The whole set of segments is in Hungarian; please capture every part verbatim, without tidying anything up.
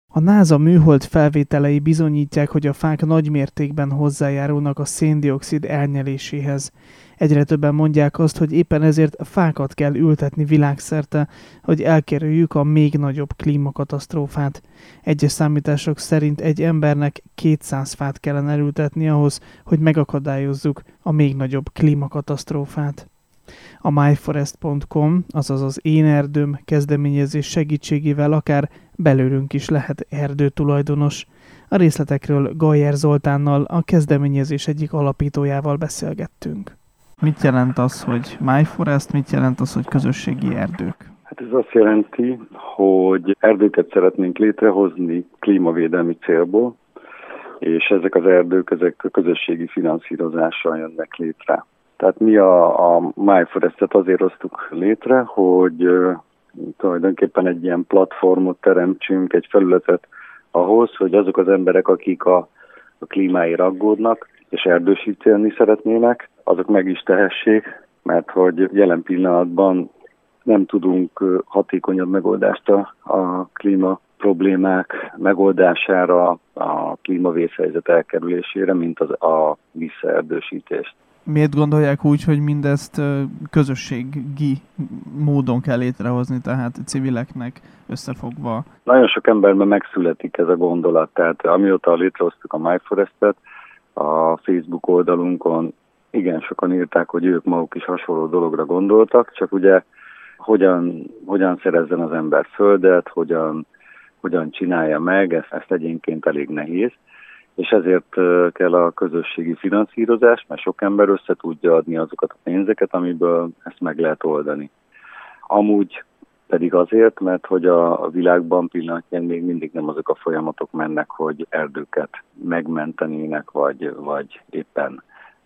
A NASA műhold felvételei bizonyítják, hogy a fák nagy mértékben hozzájárulnak a szén-dioxid elnyeléséhez. Egyre többen mondják azt, hogy éppen ezért fákat kell ültetni világszerte, hogy elkerüljük a még nagyobb klímakatasztrófát. Egyes számítások szerint egy embernek kétszáz fát kellene elültetni ahhoz, hogy megakadályozzuk a még nagyobb klímakatasztrófát. A myforest pont com, azaz az Én Erdőm kezdeményezés segítségével akár belőlünk is lehet erdőtulajdonos. A részletekről Gajer Zoltánnal, a kezdeményezés egyik alapítójával beszélgettünk. Mit jelent az, hogy myforest, mit jelent az, hogy közösségi erdők? Hát ez azt jelenti, hogy erdőket szeretnénk létrehozni klímavédelmi célból, és ezek az erdők, ezek a közösségi finanszírozással jönnek létre. Tehát mi a, a myforestet azért hoztuk létre, hogy uh, tulajdonképpen egy ilyen platformot teremtsünk, egy felületet ahhoz, hogy azok az emberek, akik a, a klímáért aggódnak, és erdősíteni szeretnének, azok meg is tehessék, mert hogy jelen pillanatban nem tudunk hatékonyabb megoldást a, a klíma problémák megoldására, a klímavészhelyzet elkerülésére, mint az, a visszaerdősítést. Miért gondolják úgy, hogy mindezt közösségi módon kell létrehozni, tehát civileknek összefogva? Nagyon sok emberben megszületik ez a gondolat, tehát amióta létrehoztuk a myforestet, a Facebook oldalunkon igen sokan írták, hogy ők maguk is hasonló dologra gondoltak, csak ugye hogyan, hogyan szerezzen az ember földet, hogyan, hogyan csinálja meg, ezt, ezt egyénként elég nehéz. És ezért kell a közösségi finanszírozás, mert sok ember össze tudja adni azokat a pénzeket, amiből ezt meg lehet oldani. Amúgy pedig azért, mert hogy a világban pillanatnyilag még mindig nem azok a folyamatok mennek, hogy erdőket megmentenének, vagy, vagy éppen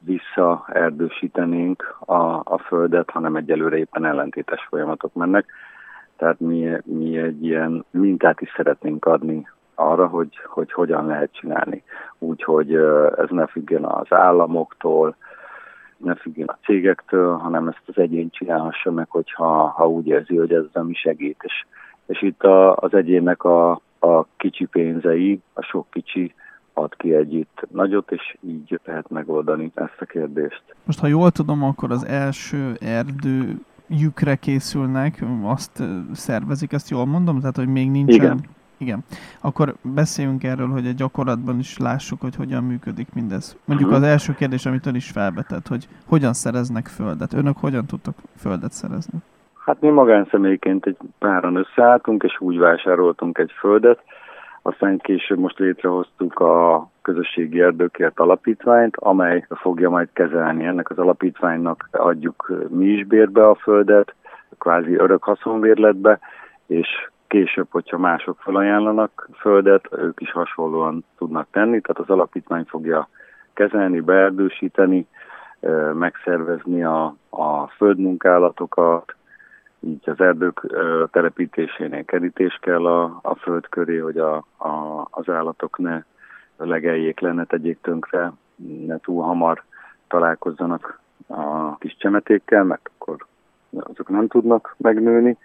visszaerdősítenénk a, a földet, hanem egyelőre éppen ellentétes folyamatok mennek. Tehát mi, mi egy ilyen mintát is szeretnénk adni arra, hogy, hogy hogyan lehet csinálni. Úgyhogy ez ne függjen az államoktól, ne függjen a cégektől, hanem ezt az egyén csinálhassa meg, hogyha ha úgy érzi, hogy ez nem segít. És, és itt a, az egyénnek a, a kicsi pénzei, a sok kicsi ad ki együtt nagyot, és így lehet megoldani ezt a kérdést. Most, ha jól tudom, akkor az első erdőjükre készülnek, azt szervezik, ezt jól mondom? Tehát, hogy még nincsen... Igen. Igen. Akkor beszéljünk erről, hogy a gyakorlatban is lássuk, hogy hogyan működik mindez. Mondjuk az első kérdés, amit ön is felvetett, hogy hogyan szereznek földet. Önök hogyan tudtak földet szerezni? Hát mi magánszemélyként egy páran összeálltunk, és úgy vásároltunk egy földet. Aztán később most létrehoztuk a Közösségi Erdőkért Alapítványt, amely fogja majd kezelni. Ennek az alapítványnak adjuk mi is bérbe a földet, kvázi örök haszonbérletbe, és később, hogyha mások felajánlanak földet, ők is hasonlóan tudnak tenni, tehát az alapítvány fogja kezelni, beerdősíteni, megszervezni a, a földmunkálatokat, így az erdők telepítésénél kerítés kell a, a föld köré, hogy a, a, az állatok ne legeljék le, ne tegyék tönkre, ne túl hamar találkozzanak a kis csemetékkel, mert akkor azok nem tudnak megnőni.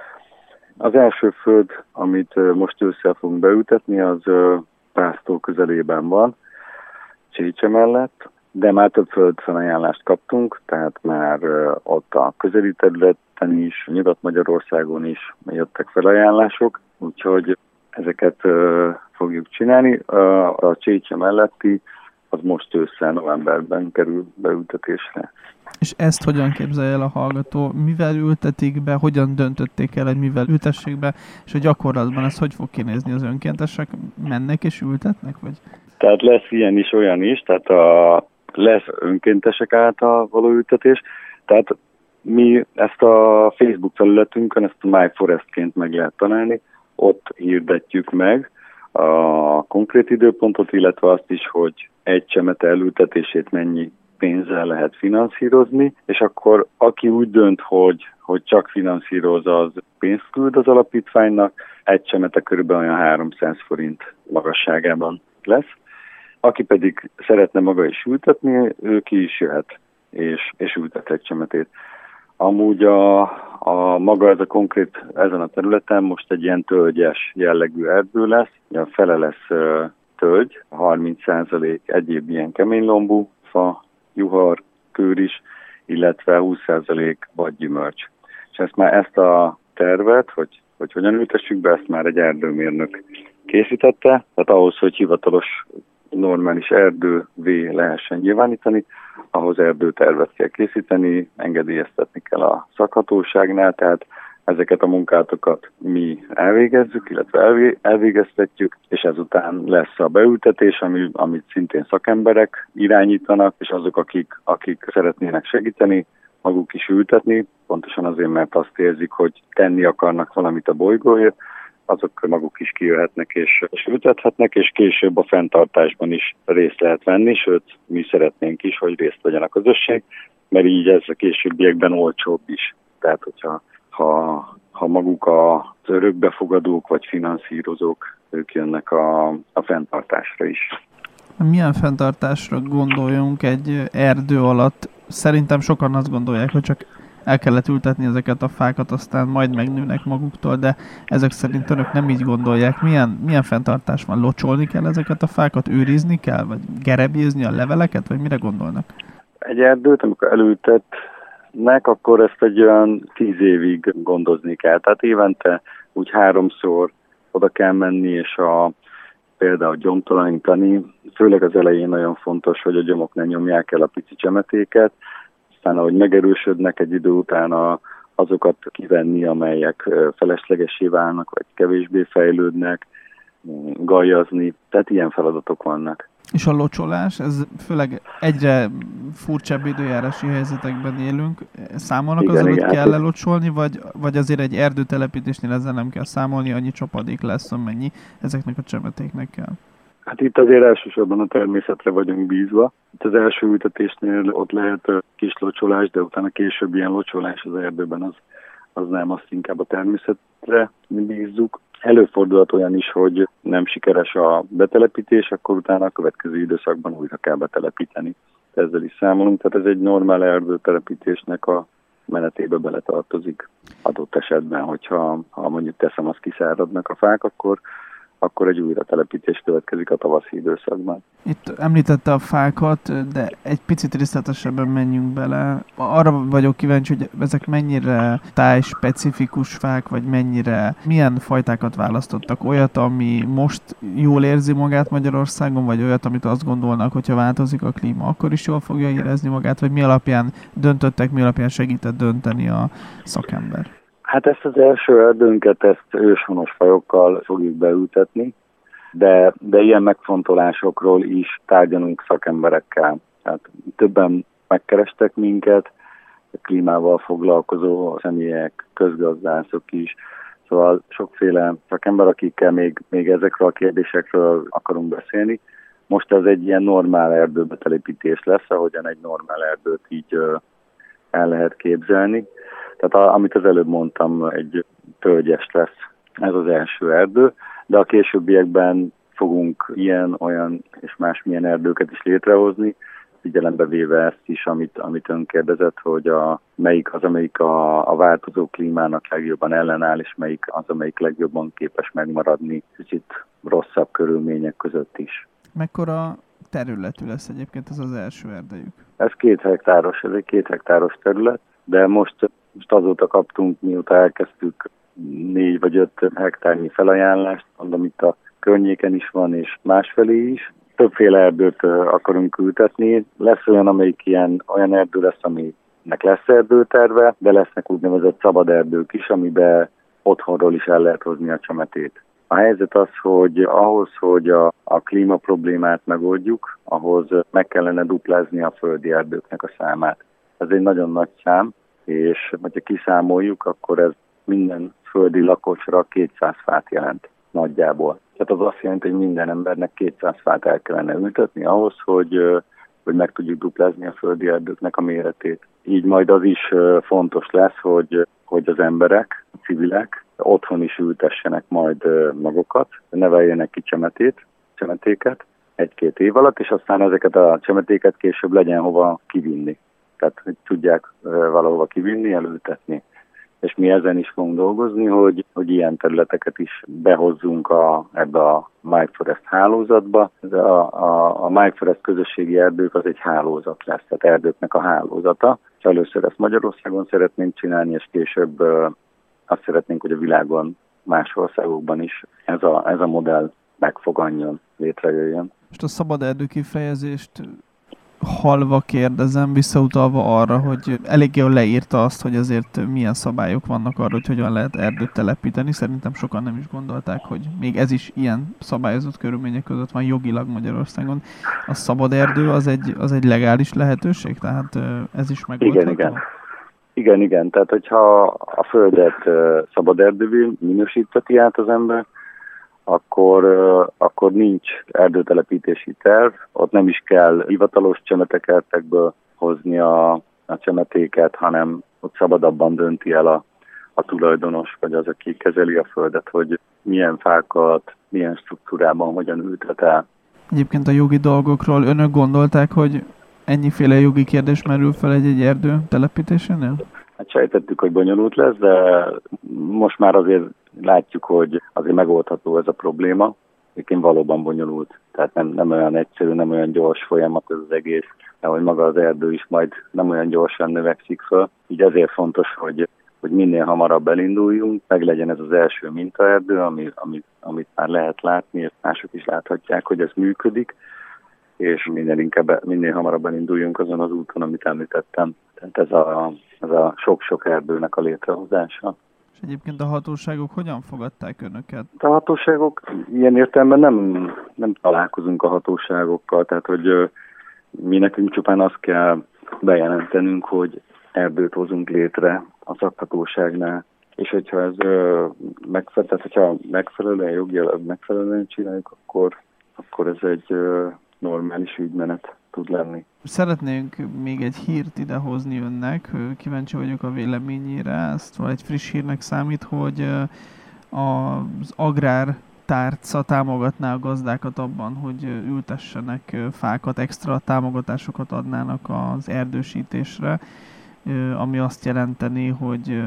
Az első föld, amit most ősszel fogunk beültetni, az Pásztó közelében van, Csécse mellett, de már több földfelajánlást kaptunk, tehát már ott a közeli területen is, Nyugat-Magyarországon is jöttek felajánlások, úgyhogy ezeket fogjuk csinálni. A Csécse melletti az most ősszel, novemberben kerül beültetésre. És ezt hogyan képzelje el a hallgató? Mivel ültetik be, hogyan döntötték el, hogy mivel ültessék be, és a gyakorlatban ez hogy fog kinézni? Az önkéntesek mennek és ültetnek? Vagy? Tehát lesz ilyen is, olyan is, tehát a, lesz önkéntesek által való ültetés, tehát mi ezt a Facebook felületünkön, ezt a myforestként meg lehet találni, ott hirdetjük meg a konkrét időpontot, illetve azt is, hogy egy csemete elültetését mennyi pénzzel lehet finanszírozni, és akkor aki úgy dönt, hogy, hogy csak finanszíroz, az pénzt küld az alapítványnak, egy csemete körülbelül olyan háromszáz forint magasságában lesz. Aki pedig szeretne maga is ültetni, ő ki is jöhet, és, és ültet egy csemetét. Amúgy a, a maga ez a konkrét ezen a területen most egy ilyen tölgyes jellegű erdő lesz. A fele lesz uh, tölgy, harminc százalék egyéb ilyen keménylombú fa, juhar, kőris, illetve húsz százalék vadgyümölcs. És ezt már ezt a tervet, hogy, hogy hogyan ültessük be, ezt már egy erdőmérnök készítette. Tehát ahhoz, hogy hivatalos normális erdővé lehessen nyilvánítani, ahhoz erdőtervet kell készíteni, engedélyeztetni kell a szakhatóságnál, tehát ezeket a munkátokat mi elvégezzük, illetve elvégeztetjük, és ezután lesz a beültetés, ami, amit szintén szakemberek irányítanak, és azok, akik, akik szeretnének segíteni, maguk is ültetni, pontosan azért, mert azt érzik, hogy tenni akarnak valamit a bolygóért, azok maguk is kijöhetnek és, és ültethetnek, és később a fenntartásban is részt lehet venni, sőt, mi szeretnénk is, hogy részt vegyen a közösség, mert így ez a későbbiekben olcsóbb is. Tehát, hogyha ha, ha maguk az örökbefogadók vagy finanszírozók, ők jönnek a, a fenntartásra is. Milyen fenntartásra gondoljunk egy erdő alatt? Szerintem sokan azt gondolják, hogy csak el kellett ültetni ezeket a fákat, aztán majd megnőnek maguktól, de ezek szerint önök nem így gondolják. Milyen, milyen fenntartás van? Locsolni kell ezeket a fákat, őrizni kell, vagy gerebjézni a leveleket, vagy mire gondolnak? Egy erdőt, amikor elültetnek, akkor ezt egy olyan tíz évig gondozni kell. Tehát évente úgy háromszor oda kell menni, és a például gyomtalanítani. Főleg az elején nagyon fontos, hogy a gyomok ne nyomják el a pici csemetéket, aztán ahogy megerősödnek egy idő után a, azokat kivenni, amelyek feleslegessé válnak, vagy kevésbé fejlődnek, gajazni, tehát ilyen feladatok vannak. És a locsolás, ez főleg egyre furcsább időjárási helyzetekben élünk. Számolnak igen, azzal, igen, hogy kell lelocsolni, vagy, vagy azért egy erdőtelepítésnél ezzel nem kell számolni, annyi csapadék lesz, amennyi ezeknek a csemetéknek kell? Hát itt azért elsősorban a természetre vagyunk bízva. Itt az első ültetésnél ott lehet kis locsolás, de utána később ilyen locsolás az erdőben az, az nem, azt inkább a természetre bízzuk. Előfordulhat olyan is, hogy nem sikeres a betelepítés, akkor utána a következő időszakban újra kell betelepíteni. Ezzel is számolunk, tehát ez egy normál erdőtelepítésnek a menetébe beletartozik. Adott esetben, hogyha ha mondjuk teszem, az kiszáradnak a fák, akkor akkor egy újra telepítés következik a tavaszi időszakban. Itt említette a fákat, de egy picit részletesebben menjünk bele. Arra vagyok kíváncsi, hogy ezek mennyire tájspecifikus fák, vagy mennyire, milyen fajtákat választottak? Olyat, ami most jól érzi magát Magyarországon, vagy olyat, amit azt gondolnak, hogyha változik a klíma, akkor is jól fogja érezni magát, vagy mi alapján döntöttek, mi alapján segített dönteni a szakember? Hát ezt az első erdőnket, ezt őshonos fajokkal fogjuk beültetni, de, de ilyen megfontolásokról is tárgyalunk szakemberekkel. Tehát többen megkerestek minket, a klímával foglalkozó személyek, közgazdászok is, szóval sokféle szakember, akikkel még, még ezekről a kérdésekről akarunk beszélni. Most ez egy ilyen normál erdőbetelepítés lesz, ahogyan egy normál erdőt így el lehet képzelni. Tehát a, amit az előbb mondtam, egy tölgyes lesz ez az első erdő, de a későbbiekben fogunk ilyen, olyan és másmilyen erdőket is létrehozni, figyelembe véve ezt is, amit, amit ön kérdezett, hogy a, melyik az, amelyik a, a változó klímának legjobban ellenáll, és melyik az, amelyik legjobban képes megmaradni kicsit rosszabb körülmények között is. Mekkora területű lesz egyébként ez az első erdejük? Ez két hektáros, ez egy két hektáros terület, de most Most azóta kaptunk, mióta elkezdtük négy vagy öt hektárnyi felajánlást, mondom, itt a környéken is van, és másfelé is. Többféle erdőt akarunk ültetni. Lesz olyan, amelyik ilyen, olyan erdő lesz, aminek lesz erdőterve, de lesznek úgynevezett szabad erdők is, amiben otthonról is el lehet hozni a csemetét. A helyzet az, hogy ahhoz, hogy a, a klíma problémát megoldjuk, ahhoz meg kellene duplázni a földi erdőknek a számát. Ez egy nagyon nagy szám, és ha kiszámoljuk, akkor ez minden földi lakosra kétszáz fát jelent nagyjából. Tehát az azt jelenti, hogy minden embernek kétszáz fát el kellene ültetni ahhoz, hogy, hogy meg tudjuk duplázni a földi erdőknek a méretét. Így majd az is fontos lesz, hogy, hogy az emberek, a civilek otthon is ültessenek majd magukat, neveljenek ki csemetét, csemetéket egy-két év alatt, és aztán ezeket a csemetéket később legyen hova kivinni. tehát hogy tudják valahova kivinni, elültetni. És mi ezen is fogunk dolgozni, hogy, hogy ilyen területeket is behozzunk a, ebbe a MyForest hálózatba. A, a, a MyForest közösségi erdők az egy hálózat lesz, tehát erdőknek a hálózata. És először ezt Magyarországon szeretnénk csinálni, és később uh, azt szeretnénk, hogy a világon más országokban is ez a, ez a modell megfoganjon, létrejöjjön. Most a szabad erdő kifejezést halva kérdezem, visszautalva arra, hogy elég jól leírta azt, hogy azért milyen szabályok vannak arra, hogy hogyan lehet erdőt telepíteni. Szerintem sokan nem is gondolták, hogy még ez is ilyen szabályozott körülmények között van jogilag Magyarországon. A szabad erdő az egy, az egy legális lehetőség? Tehát ez is megoldható? Igen, igen. Igen, igen. Tehát, hogyha a földet szabad erdővé minősíteti át az ember, akkor, akkor nincs erdőtelepítési terv, ott nem is kell hivatalos csemetekertekből hozni a, a csemetéket, hanem ott szabadabban dönti el a, a tulajdonos, vagy az, aki kezeli a földet, hogy milyen fákat, milyen struktúrában hogyan ültet el. Egyébként a jogi dolgokról önök gondolták, hogy ennyiféle jogi kérdés merül fel egy-egy erdő telepítésénél? Hát sejtettük, hogy bonyolult lesz, de most már azért látjuk, hogy azért megoldható ez a probléma. Egyébként valóban bonyolult, tehát nem, nem olyan egyszerű, nem olyan gyors folyamat ez az egész, de hogy maga az erdő is majd nem olyan gyorsan növekszik föl. Így azért fontos, hogy, hogy minél hamarabb elinduljunk, meg legyen ez az első mintaerdő, ami, amit, amit már lehet látni, és mások is láthatják, hogy ez működik, és minél, inkább, minél hamarabb elinduljunk azon az úton, amit említettem. Tehát ez a, ez a sok-sok erdőnek a létrehozása. És egyébként a hatóságok hogyan fogadták önöket? A hatóságok ilyen értelemben nem, nem találkozunk a hatóságokkal, tehát hogy mi nekünk csupán azt kell bejelentenünk, hogy erdőt hozunk létre a szakhatóságnál, és hogyha ez megfelel, tehát hogyha megfelelően jogilag megfelelően csináljuk, akkor, akkor ez egy normális ügymenet tud lenni. Szeretnénk még egy hírt idehozni önnek, kíváncsi vagyok a véleményére, ezt egy friss hírnek számít, hogy az agrártárca támogatná a gazdákat abban, hogy ültessenek fákat, extra támogatásokat adnának az erdősítésre, ami azt jelenteni, hogy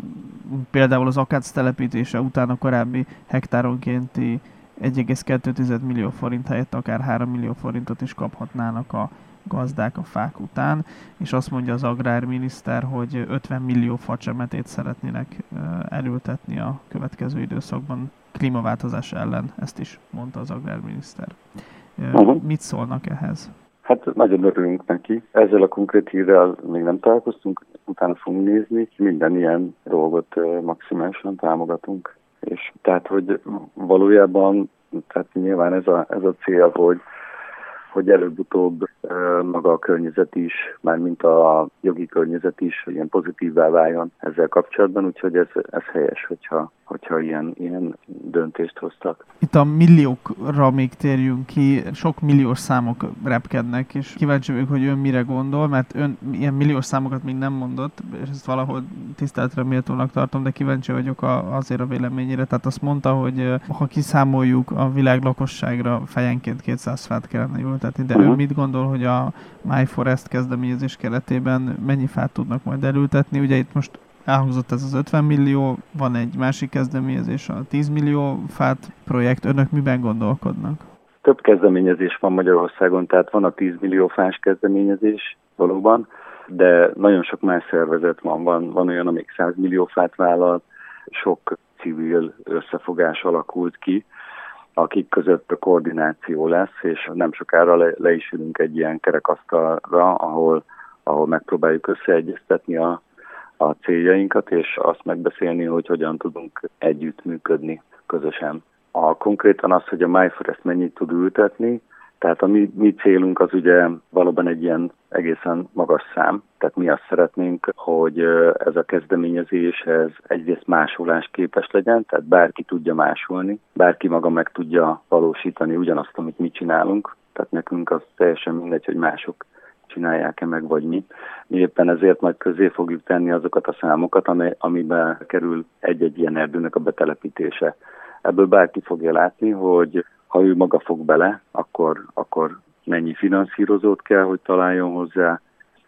például az akác telepítése után a korábbi hektáronkénti egy egész kettő millió forint helyett akár három millió forintot is kaphatnának a gazdák a fák után, és azt mondja az agrárminiszter, hogy ötven millió facsemetét szeretnének elültetni a következő időszakban klímaváltozás ellen, ezt is mondta az agrárminiszter. Uh-huh. Mit szólnak ehhez? Hát nagyon örülünk neki. Ezzel a konkrét hírrel még nem találkoztunk, utána fogunk nézni. Minden ilyen dolgot maximálisan támogatunk. És tehát, hogy valójában, tehát nyilván ez a, ez a cél, hogy, hogy előbb-utóbb e, maga a környezet is, mármint a jogi környezet is ilyen pozitívvá váljon ezzel kapcsolatban, úgyhogy ez, ez helyes, hogyha, hogyha ilyen, ilyen döntést hoztak. Itt a milliókra még térjünk ki, sok milliós számok repkednek, és kíváncsi vagyok, hogy ön mire gondol, mert ön ilyen milliós számokat még nem mondott, és ezt valahol tiszteletre méltónak tartom, de kíváncsi vagyok a, azért a véleményére. Tehát azt mondta, hogy ha kiszámoljuk, a világ lakosságra fejenként kétszáz fát kellene ültetni, de uh-huh. ön mit gondol, hogy a MyForest kezdeményezés keretében mennyi fát tudnak majd elültetni? Ugye itt most elhangzott ez az ötven millió, van egy másik kezdeményezés, a tíz millió fát projekt. Önök miben gondolkodnak? Több kezdeményezés van Magyarországon, tehát van a tíz millió fás kezdeményezés valóban, de nagyon sok más szervezet van. Van, van olyan, amik száz millió fát vállal, sok civil összefogás alakult ki, akik között koordináció lesz, és nem sokára le, le is ülünk egy ilyen kerekasztalra, ahol, ahol megpróbáljuk összeegyeztetni a a céljainkat, és azt megbeszélni, hogy hogyan tudunk együttműködni közösen. A konkrétan az, hogy a MyForest mennyit tud ültetni, tehát a mi, mi célunk az ugye valóban egy ilyen egészen magas szám, tehát mi azt szeretnénk, hogy ez a kezdeményezés ez egyrészt másolás képes legyen, tehát bárki tudja másolni, bárki maga meg tudja valósítani ugyanazt, amit mi csinálunk, tehát nekünk az teljesen mindegy, hogy mások csinálják-e meg, vagy mi. Mi éppen ezért majd közé fogjuk tenni azokat a számokat, amely, amiben kerül egy-egy ilyen erdőnek a betelepítése. Ebből bárki fogja látni, hogy ha ő maga fog bele, akkor, akkor mennyi finanszírozót kell, hogy találjon hozzá,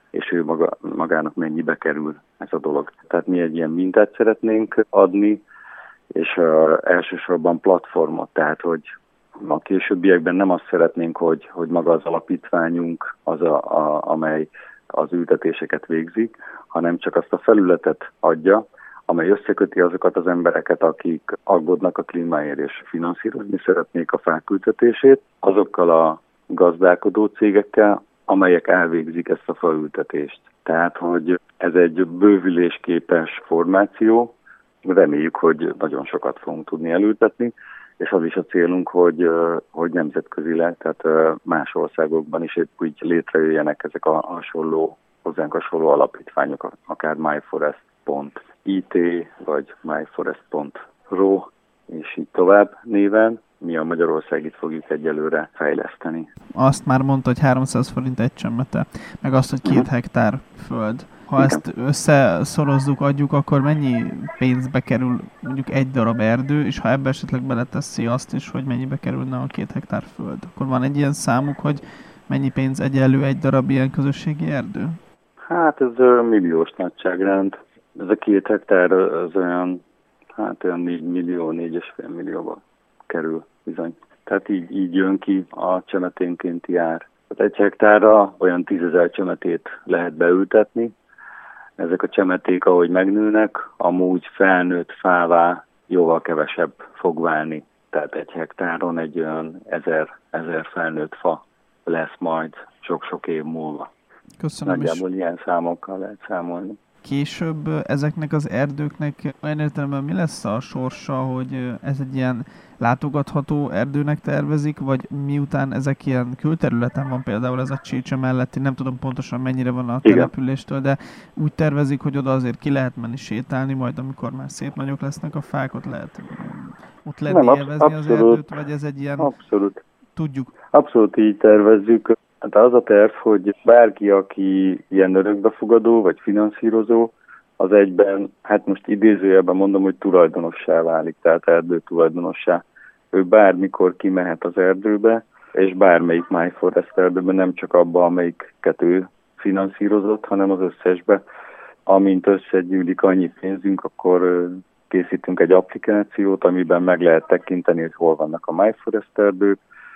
és ő maga, magának mennyibe kerül ez a dolog. Tehát mi egy ilyen mintát szeretnénk adni, és uh, elsősorban platformot, tehát hogy a későbbiekben nem azt szeretnénk, hogy, hogy maga az alapítványunk az, a, a, amely az ültetéseket végzi, hanem csak azt a felületet adja, amely összeköti azokat az embereket, akik aggódnak a klímáért és finanszírozni szeretnék a fák ültetését, azokkal a gazdálkodó cégekkel, amelyek elvégzik ezt a faültetést. Tehát, hogy ez egy bővülésképes formáció, reméljük, hogy nagyon sokat fogunk tudni elültetni, és az is a célunk, hogy, hogy nemzetközileg, tehát más országokban is épp úgy létrejöjjenek ezek a hasonló, hozzánk hasonló alapítványok, akár myforest pont it vagy myforest pont ro, és így tovább néven. Mi a Magyarországit fogjuk egyelőre fejleszteni. Azt már mondta, hogy háromszáz forint egy csemete, meg azt, hogy két uh-huh. hektár föld. Ha Igen. ezt összeszorozzuk, adjuk, akkor mennyi pénzbe kerül mondjuk egy darab erdő, és ha ebbe esetleg beleteszi azt is, hogy mennyibe kerülne a két hektár föld, akkor van egy ilyen számuk, hogy mennyi pénz egyenlő egy darab ilyen közösségi erdő? Hát ez milliós nagyságrend. Ez a két hektár az olyan, hát olyan négy millió, négy és fél millióba kerül bizony. Tehát így, így jön ki a csemeténkénti ár. Tehát egy hektárra olyan tízezer csemetét lehet beültetni. Ezek a csemeték, ahogy megnőnek, amúgy felnőtt fává jóval kevesebb fog válni. Tehát egy hektáron egy olyan ezer, ezer felnőtt fa lesz majd sok-sok év múlva. Köszönöm. Nagyjából is. Ilyen számokkal lehet számolni. Később ezeknek az erdőknek olyan értelemben mi lesz a sorsa, hogy ez egy ilyen látogatható erdőnek tervezik, vagy miután ezek ilyen külterületen van, például ez a Csécse melletti, nem tudom pontosan mennyire van a Igen. településtől, de úgy tervezik, hogy oda azért ki lehet menni sétálni, majd amikor már szép nagyok lesznek a fák, ott lehet, ott lehet nem, élvezni abszolút, az erdőt, vagy ez egy ilyen... Abszolút. Tudjuk. Abszolút így tervezzük. Hát az a terv, hogy bárki, aki ilyen örökbefogadó vagy finanszírozó, az egyben, hát most idézőjelben mondom, hogy tulajdonossá válik, tehát erdő tulajdonossá. Ő bármikor kimehet az erdőbe, és bármelyik myforest erdőbe, nem csak abba, amelyiket ő finanszírozott, hanem az összesbe. Amint összegyűlik annyi pénzünk, akkor készítünk egy applikációt, amiben meg lehet tekinteni, hogy hol vannak a myforest erdők,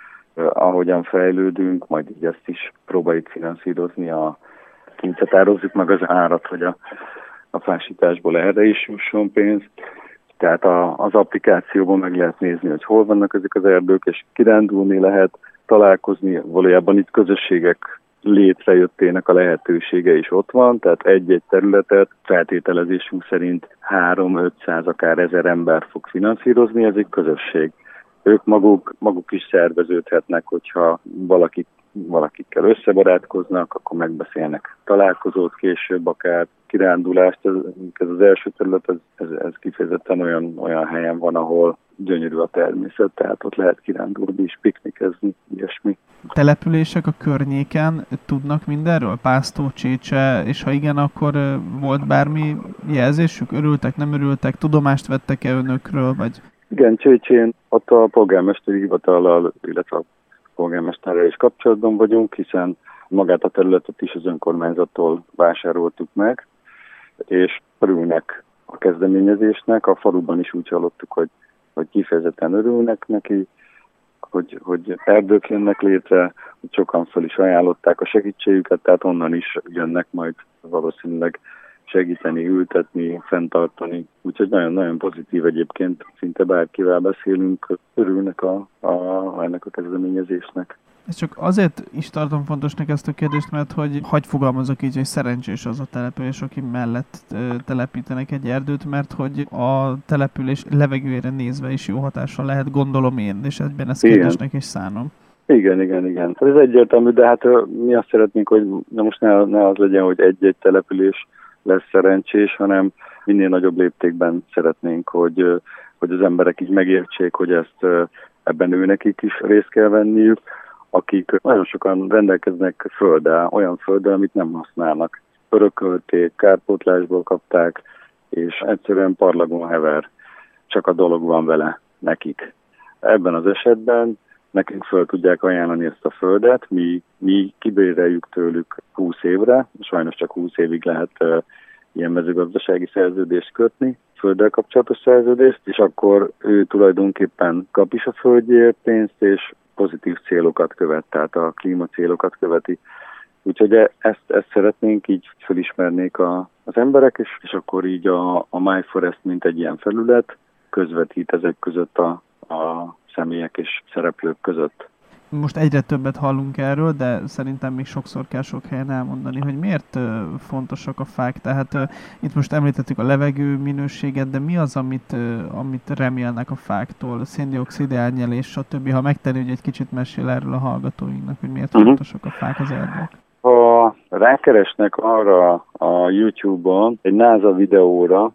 ahogyan fejlődünk, majd így ezt is próbáljuk finanszírozni, a kincsetározzuk meg az árat, hogy a, a fásításból erre is jusson pénz. Tehát a, az applikációban meg lehet nézni, hogy hol vannak ezek az erdők, és kirándulni lehet, találkozni, valójában itt közösségek létrejöttének a lehetősége is ott van, tehát egy-egy területet feltételezésünk szerint három-ötszáz, akár ezer ember fog finanszírozni, ez egy közösség. Ők maguk, maguk is szerveződhetnek, hogyha valakik, valakikkel összebarátkoznak, akkor megbeszélnek találkozót, később akár kirándulást. Ez, ez az első terület, ez, ez, ez kifejezetten olyan, olyan helyen van, ahol gyönyörű a természet, tehát ott lehet kirándulni és piknikezni, ilyesmi. Települések a környéken tudnak mindenről? Pásztó, Csécse, és ha igen, akkor volt bármi jelzésük? Örültek, nem örültek? Tudomást vettek-e önökről? Vagy... Igen, Csécsén ott a polgármesteri hivatallal, illetve a polgármesterrel is kapcsolatban vagyunk, hiszen magát a területet is az önkormányzattól vásároltuk meg, és örülnek a kezdeményezésnek. A faluban is úgy hallottuk, hogy, hogy kifejezetten örülnek neki, hogy, hogy erdők jönnek létre, hogy sokan fel is ajánlották a segítségüket, tehát onnan is jönnek majd valószínűleg segíteni, ültetni, fenntartani. Úgyhogy nagyon-nagyon pozitív egyébként, szinte bárkivel beszélünk, örülnek a, a, ennek a kezdeményezésnek. Ez csak azért is tartom fontosnak ezt a kérdést, mert hogy hagy fogalmazok így, hogy szerencsés az a település, aki mellett telepítenek egy erdőt, mert hogy a település levegőjére nézve is jó hatással lehet, gondolom én, és ebben ezt kérdésnek is szánom. Igen, igen, igen. Ez egyértelmű, de hát mi azt szeretnénk, hogy na most ne, ne az legyen, hogy egy-egy település lesz szerencsés, hanem minél nagyobb léptékben szeretnénk, hogy, hogy az emberek így megértsék, hogy ezt ebben őnekik is részt kell venniük, akik nagyon sokan rendelkeznek földdel, olyan földdel, amit nem használnak. Örökölték, kárpótlásból kapták, és egyszerűen parlagon hever, csak a dolog van vele nekik. Ebben az esetben nekünk föl tudják ajánlani ezt a földet, mi, mi kibéreljük tőlük húsz évre, sajnos csak húsz évig lehet uh, ilyen mezőgazdasági szerződést kötni, földdel kapcsolatos szerződést, és akkor ő tulajdonképpen kap is a földjéért pénzt, és pozitív célokat követ, tehát a klímacélokat követi. Úgyhogy ezt, ezt szeretnénk, így felismernék a, az emberek, és, és akkor így a, a MyForest, mint egy ilyen felület, közvetít ezek között a, a személyek és szereplők között. Most egyre többet hallunk erről, de szerintem még sokszor kell sok helyen elmondani, hogy miért fontosak a fák. Tehát itt most említettük a levegő minőséget, de mi az, amit, amit remélnek a fáktól? Szén-dioxid elnyelés, stb. Ha megtenni, hogy egy kicsit mesél erről a hallgatóinknak, hogy miért uh-huh. fontosak a fák az erdők. Ha rákeresnek arra a YouTube-on egy NASA videóra,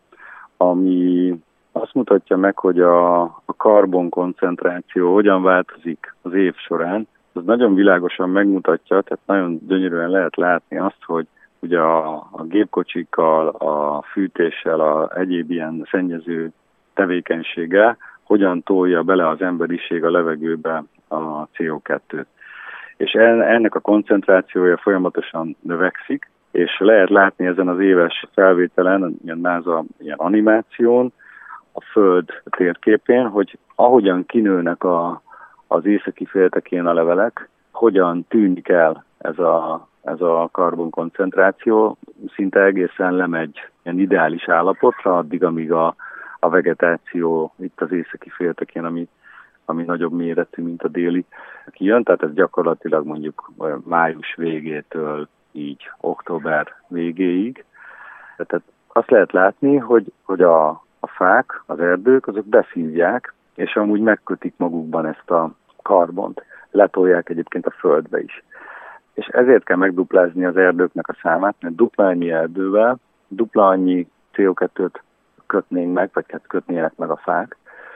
ami azt mutatja meg, hogy a, a karbonkoncentráció hogyan változik az év során. Ez nagyon világosan megmutatja, tehát nagyon gyönyörűen lehet látni azt, hogy ugye a, a gépkocsikkal, a fűtéssel, a egyéb ilyen szennyező tevékenységgel hogyan tolja bele az emberiség a levegőbe a cé o kettőt. És ennek a koncentrációja folyamatosan növekszik, és lehet látni ezen az éves felvételen, ilyen NASA ilyen animáción, a Föld térképén, hogy ahogyan kinőnek a, az északi féltekén a levelek, hogyan tűnik el ez a, ez a karbonkoncentráció, szinte egészen lemegy ilyen ideális állapotra, addig, amíg a, a vegetáció itt az északi féltekén, ami, ami nagyobb méretű, mint a déli, kijön, tehát ez gyakorlatilag mondjuk május végétől így október végéig. Tehát azt lehet látni, hogy, hogy a A fák, az erdők, azok beszívják, és amúgy megkötik magukban ezt a karbont. Letolják egyébként a földbe is. És ezért kell megduplázni az erdőknek a számát, mert dupla annyi erdővel, dupla annyi cé o kettőt kötnénk meg, vagy kötnének meg a fák,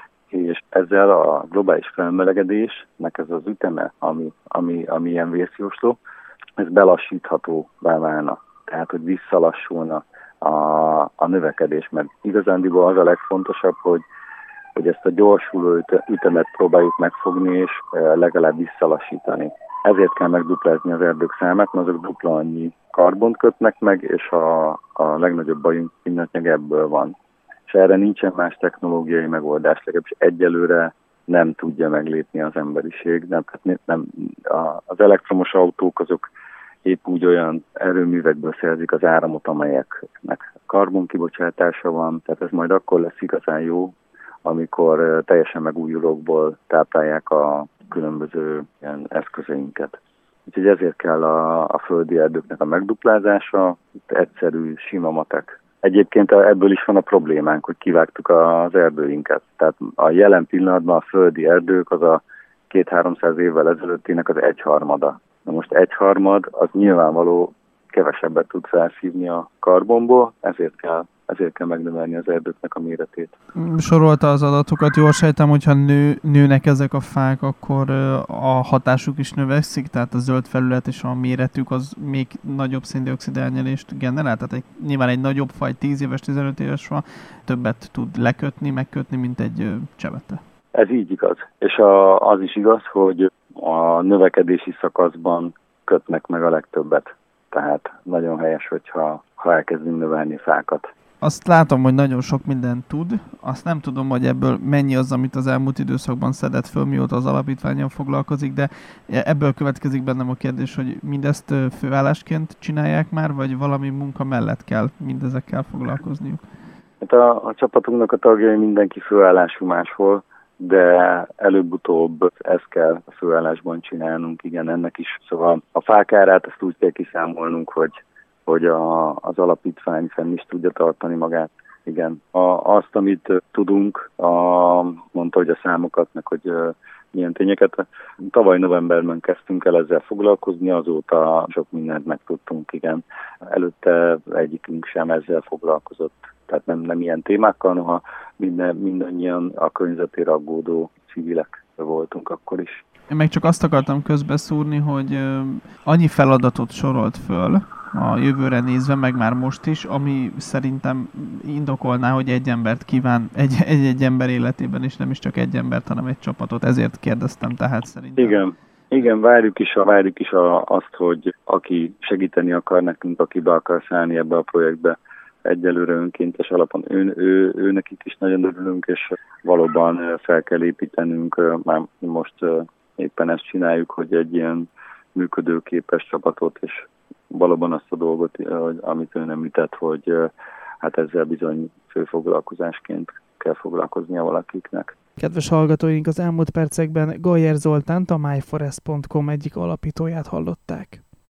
és ezzel a globális felmelegedésnek ez az üteme, ami, ami, ami ilyen vészjósló, ez belassíthatóvá válna. Tehát, hogy visszalassulna A, a növekedés, mert igazándiból az a legfontosabb, hogy, hogy ezt a gyorsuló ütemet próbáljuk megfogni és legalább visszalassítani. Ezért kell megduplázni az erdők számát, mert azok dupla annyi karbont kötnek meg, és a, a legnagyobb bajunk pillanatnyilag ebből van. És erre nincsen más technológiai megoldás, legalábbis egyelőre nem tudja meglépni az emberiség. Nem, nem, az elektromos autók azok épp úgy olyan erőművekből szerzik az áramot, amelyeknek karbonkibocsátása van, tehát ez majd akkor lesz igazán jó, amikor teljesen megújulókból táplálják a különböző ilyen eszközeinket. Úgyhogy ezért kell a, a földi erdőknek a megduplázása, egyszerű, sima matek. Egyébként ebből is van a problémánk, hogy kivágtuk az erdőinket. Tehát a jelen pillanatban a földi erdők az a két-háromszáz évvel ezelőttinek az egyharmada. Na most egyharmad, az nyilvánvaló kevesebbet tud felszívni a karbonból, ezért kell, ezért kell megnövelni az erdőknek a méretét. Sorolta az adatokat, jól sejtem, hogyha nő, nőnek ezek a fák, akkor a hatásuk is növekszik, tehát a zöld felület és a méretük az még nagyobb szén-dioxid elnyelést generál, tehát egy, nyilván egy nagyobb faj, tíz éves, tizenöt éves fa többet tud lekötni, megkötni, mint egy csevete. Ez így igaz. És a, az is igaz, hogy a növekedési szakaszban kötnek meg a legtöbbet. Tehát nagyon helyes, hogyha ha elkezdünk növelni fákat. Azt látom, hogy nagyon sok mindent tud. Azt nem tudom, hogy ebből mennyi az, amit az elmúlt időszakban szedett föl, mióta az alapítványon foglalkozik, de ebből következik bennem a kérdés, hogy mindezt főállásként csinálják már, vagy valami munka mellett kell mindezekkel foglalkozniuk? Hát a, a csapatunknak a tagjai mindenki főállású máshol, de előbb-utóbb ezt kell a főállásban csinálnunk, igen, ennek is. Szóval a fák árát azt úgy kell kiszámolnunk, hogy, hogy a, az alapítvány fenn is tudja tartani magát. Igen, a, azt, amit tudunk, a, mondta, hogy a számokat, meg hogy uh, milyen tényeket. Tavaly novemberben kezdtünk el ezzel foglalkozni, azóta sok mindent megtudtunk, igen. Előtte egyikünk sem ezzel foglalkozott. Tehát nem, nem ilyen témákkal, noha minden, mindannyian a környezetére aggódó civilek voltunk akkor is. Én meg csak azt akartam közbeszúrni, hogy annyi feladatot sorolt föl, a jövőre nézve, meg már most is, ami szerintem indokolná, hogy egy embert kíván egy, egy, egy ember életében, és nem is csak egy embert, hanem egy csapatot. Ezért kérdeztem, tehát szerintem. Igen. Igen, várjuk is, a, várjuk is a, azt, hogy aki segíteni akar nekünk, aki be akar szállni ebbe a projektbe, egyelőre önkéntes alapon, ő, ő, ő nekik is nagyon örülünk, és valóban fel kell építenünk, már most éppen ezt csináljuk, hogy egy ilyen működőképes csapatot, és valóban azt a dolgot, amit ön említett, hogy hát ezzel bizony főfoglalkozásként kell foglalkoznia valakiknek. Kedves hallgatóink, az elmúlt percekben Gajer Zoltánt, a myforest pont com egyik alapítóját hallották.